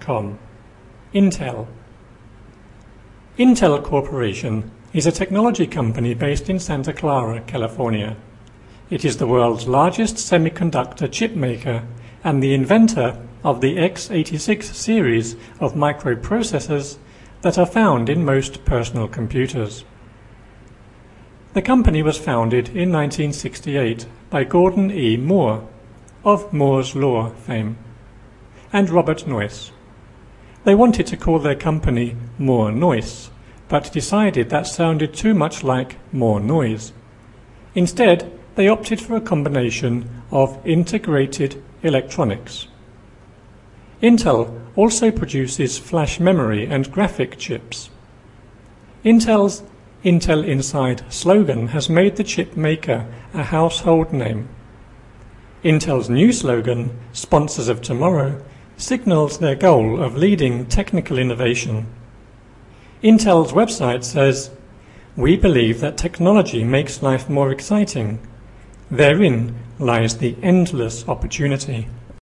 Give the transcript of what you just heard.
Intel.com. Intel. Intel Corporation is a technology company based in Santa Clara, California. It is the world's largest semiconductor chip maker and the inventor of the x86 series of microprocessors that are found in most personal computers. The company was founded in 1968 by Gordon E. Moore, of Moore's Law fame, and Robert Noyce. They wanted to call their company Moore Noyce, but decided that sounded too much like more noise. Instead, they opted for a combination of integrated electronics. Intel also produces flash memory and graphic chips. Intel's Intel Inside slogan has made the chip maker a household name. Intel's new slogan, Sponsors of Tomorrow, signals their goal of leading technical innovation. Intel's website says, "We believe that technology makes life more exciting. Therein lies the endless opportunity."